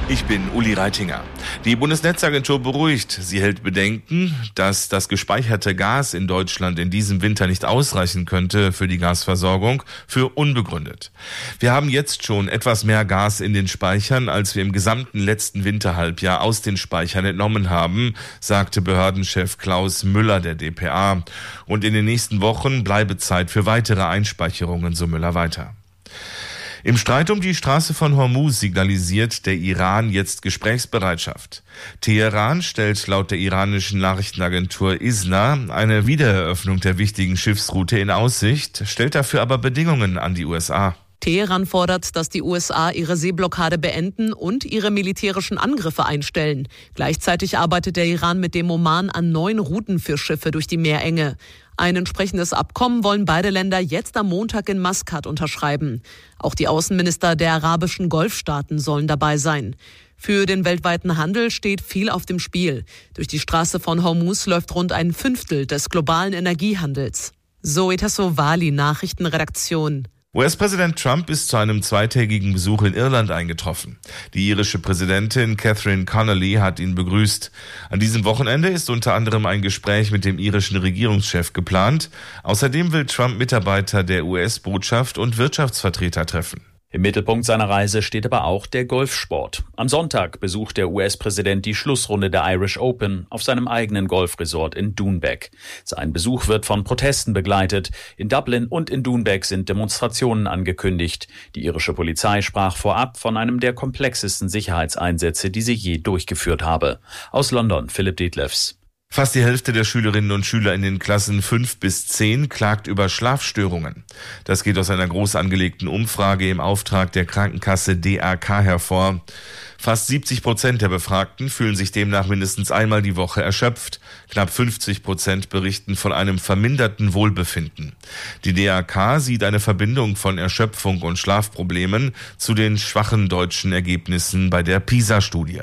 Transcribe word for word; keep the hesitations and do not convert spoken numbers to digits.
Ich bin Uli Reitinger. Die Bundesnetzagentur beruhigt. Sie hält Bedenken, dass das gespeicherte Gas in Deutschland in diesem Winter nicht ausreichen könnte für die Gasversorgung, für unbegründet. Wir haben jetzt schon etwas mehr Gas in den Speichern, als wir im gesamten letzten Winterhalbjahr aus den Speichern entnommen haben, sagte Behördenchef Klaus Müller der d p a. Und in den nächsten Wochen bleibe Zeit für weitere Einspeicherungen, so Müller weiter. Im Streit um die Straße von Hormuz signalisiert der Iran jetzt Gesprächsbereitschaft. Teheran stellt laut der iranischen Nachrichtenagentur I S N A eine Wiedereröffnung der wichtigen Schiffsroute in Aussicht, stellt dafür aber Bedingungen an die U S A. Teheran fordert, dass die U S A ihre Seeblockade beenden und ihre militärischen Angriffe einstellen. Gleichzeitig arbeitet der Iran mit dem Oman an neuen Routen für Schiffe durch die Meerenge. Ein entsprechendes Abkommen wollen beide Länder jetzt am Montag in Maskat unterschreiben. Auch die Außenminister der arabischen Golfstaaten sollen dabei sein. Für den weltweiten Handel steht viel auf dem Spiel. Durch die Straße von Hormuz läuft rund ein Fünftel des globalen Energiehandels. Zoe Tassovali, Nachrichtenredaktion. U S-Präsident Trump ist zu einem zweitägigen Besuch in Irland eingetroffen. Die irische Präsidentin Catherine Connolly hat ihn begrüßt. An diesem Wochenende ist unter anderem ein Gespräch mit dem irischen Regierungschef geplant. Außerdem will Trump Mitarbeiter der U S-Botschaft und Wirtschaftsvertreter treffen. Im Mittelpunkt seiner Reise steht aber auch der Golfsport. Am Sonntag besucht der U S-Präsident die Schlussrunde der Irish Open auf seinem eigenen Golfresort in Doonbeck. Sein Besuch wird von Protesten begleitet. In Dublin und in Doonbeck sind Demonstrationen angekündigt. Die irische Polizei sprach vorab von einem der komplexesten Sicherheitseinsätze, die sie je durchgeführt habe. Aus London, Philipp Detlefs. Fast die Hälfte der Schülerinnen und Schüler in den Klassen fünf bis zehn klagt über Schlafstörungen. Das geht aus einer groß angelegten Umfrage im Auftrag der Krankenkasse D R K hervor. Fast siebzig Prozent der Befragten fühlen sich demnach mindestens einmal die Woche erschöpft. Knapp fünfzig Prozent berichten von einem verminderten Wohlbefinden. Die D R K sieht eine Verbindung von Erschöpfung und Schlafproblemen zu den schwachen deutschen Ergebnissen bei der PISA-Studie.